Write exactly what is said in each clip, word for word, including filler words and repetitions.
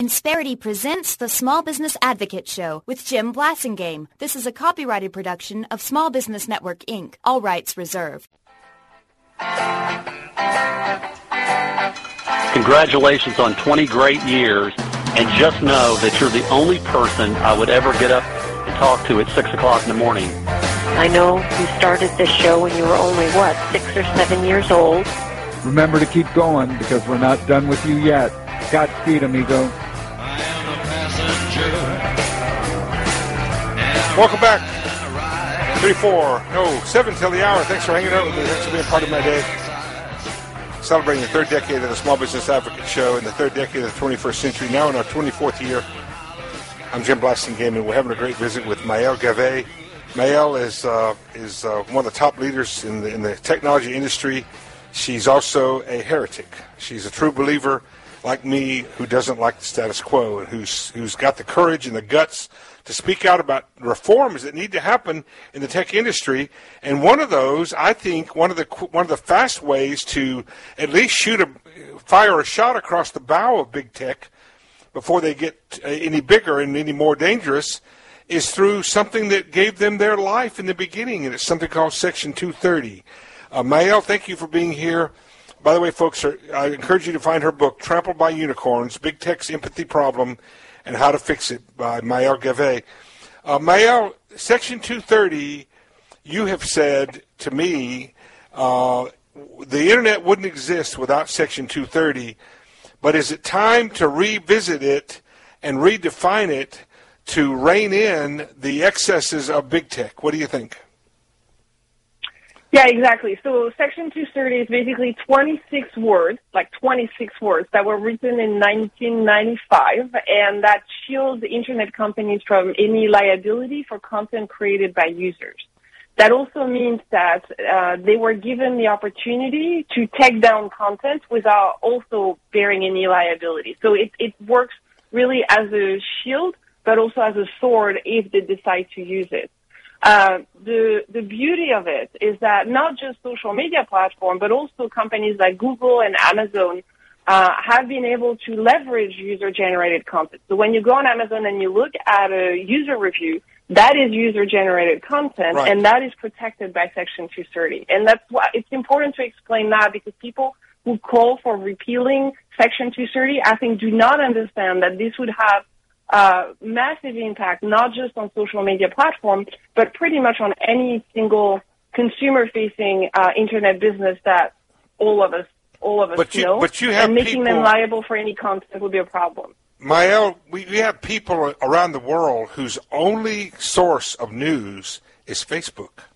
Insperity presents the Small Business Advocate Show with Jim Blasingame. This is a copyrighted production of Small Business Network, Incorporated. All rights reserved. Congratulations on twenty great years, and just know that you're the only person I would ever get up and talk to at six o'clock in the morning. I know you started this show when you were only, what, six or seven years old? Remember to keep going, because we're not done with you yet. Godspeed, amigo. Welcome back. three four, no, seven till the hour. Thanks for hanging out with me. Thanks for being part of my day. Celebrating the third decade of the Small Business Advocate Show and the third decade of the twenty-first century, now in our twenty-fourth year. I'm Jim Blasingame, and we're having a great visit with Maëlle Gavet. Maëlle is uh, is uh, one of the top leaders in the, in the technology industry. She's also a heretic. She's a true believer, like me, who doesn't like the status quo and who's who's got the courage and the guts to speak out about reforms that need to happen in the tech industry. And one of those, I think, one of the one of the fast ways to at least shoot a fire a shot across the bow of big tech before they get any bigger and any more dangerous, is through something that gave them their life in the beginning, and it's something called Section two thirty. Uh, Maëlle, thank you for being here. By the way, folks, I encourage you to find her book, Trampled by Unicorns, Big Tech's Empathy Problem and How to Fix It, by Maëlle Gavet. Uh, Maëlle, Section two thirty, you have said to me, uh, the Internet wouldn't exist without Section two thirty, but is it time to revisit it and redefine it to rein in the excesses of big tech? What do you think? Yeah, exactly. So Section two thirty is basically twenty-six words, like twenty-six words that were written in nineteen ninety-five, and that shield Internet companies from any liability for content created by users. That also means that uh, they were given the opportunity to take down content without also bearing any liability. So it, it works really as a shield, but also as a sword if they decide to use it. Uh, the the beauty of it is that not just social media platforms, but also companies like Google and Amazon uh, have been able to leverage user-generated content. So when you go on Amazon and you look at a user review, that is user-generated content, right, and that is protected by Section two thirty. And that's why it's important to explain that, because people who call for repealing Section two thirty, I think, do not understand that this would have Uh, massive impact, not just on social media platforms, but pretty much on any single consumer-facing uh, Internet business that all of us, all of us but you, know. But you have and making people, them liable for any content would be a problem. Maëlle, we, we have people around the world whose only source of news is Facebook.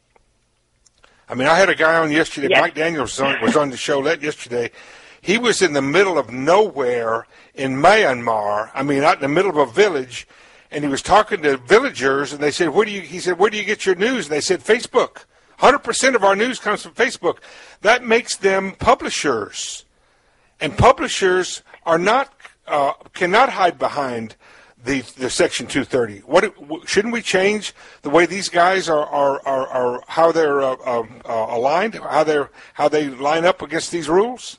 I mean, I had a guy on yesterday, yes. Mike Daniels was on, was on the show yesterday. He was in the middle of nowhere in Myanmar, I mean, out in the middle of a village, and he was talking to villagers, and they said, "Where do you?" He said, "Where do you get your news?" And they said, "Facebook. one hundred percent of our news comes from Facebook." That makes them publishers, and publishers are not uh, cannot hide behind the the Section two thirty. What shouldn't we change the way these guys are are are, are how they're uh, uh, aligned, how they how they line up against these rules?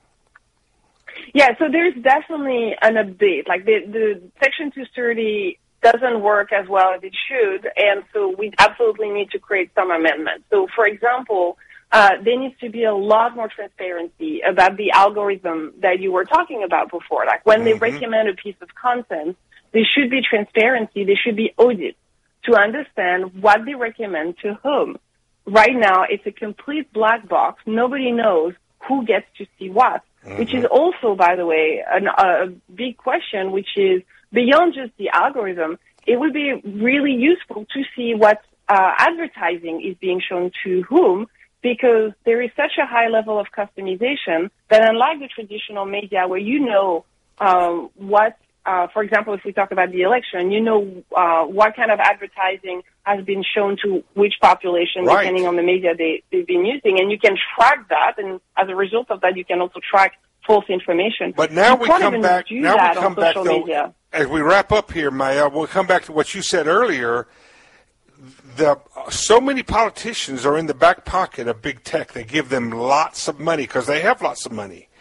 Yeah, so there's definitely an update. Like the, the Section two thirty doesn't work as well as it should, and so we absolutely need to create some amendments. So, for example, uh, there needs to be a lot more transparency about the algorithm that you were talking about before. Like when mm-hmm. they recommend a piece of content, there should be transparency. There should be audits to understand what they recommend to whom. Right now, it's a complete black box. Nobody knows who gets to see what. Mm-hmm. Which is also, by the way, an, a big question, which is beyond just the algorithm, it would be really useful to see what uh, advertising is being shown to whom, because there is such a high level of customization that unlike the traditional media where you know um, what, uh, for example, if we talk about the election, you know uh, what kind of advertising has been shown to which population, right, depending on the media they, they've been using, and you can track that, and as a result of that, you can also track false information. But now you we can't come even back. do Now that we come on back social though. Media. As we wrap up here, Maëlle, we'll come back to what you said earlier. The so many politicians are in the back pocket of big tech. They give them lots of money because they have lots of money,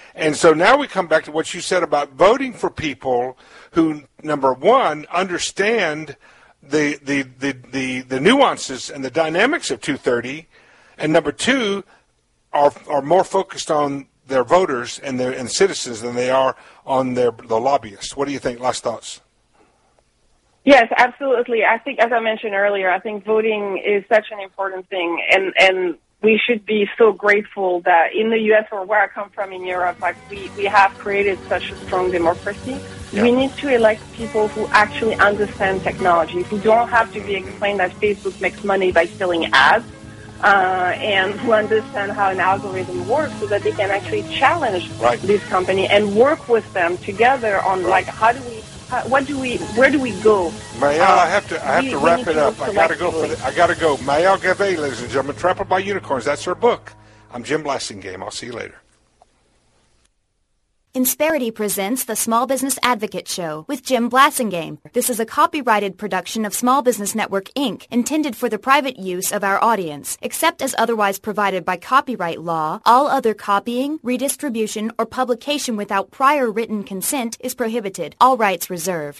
And so now we come back to what you said about voting for people who, number one, understand the the, the, the, the nuances and the dynamics of two thirty, and number two, are are more focused on their voters and their and citizens than they are on their the lobbyists. What do you think? Last thoughts. Yes, absolutely. I think, as I mentioned earlier, I think voting is such an important thing, and and we should be so grateful that in the U S or where I come from in Europe, like we, we have created such a strong democracy. Yeah. We need to elect people who actually understand technology, who don't have to be explained that Facebook makes money by selling ads, uh, and who understand how an algorithm works so that they can actually challenge right. this company and work with them together on right. like how do we How, what do we? Where do we go? Maëlle, uh, I have to. I have we, to wrap it up. I gotta go. For the, I gotta go. Maëlle Gavet, ladies and gentlemen, Trampled by Unicorns. That's her book. I'm Jim Blasingame. I'll see you later. Insperity presents the Small Business Advocate Show with Jim Blasingame. This is a copyrighted production of Small Business Network, Incorporated, intended for the private use of our audience. Except as otherwise provided by copyright law, all other copying, redistribution, or publication without prior written consent is prohibited. All rights reserved.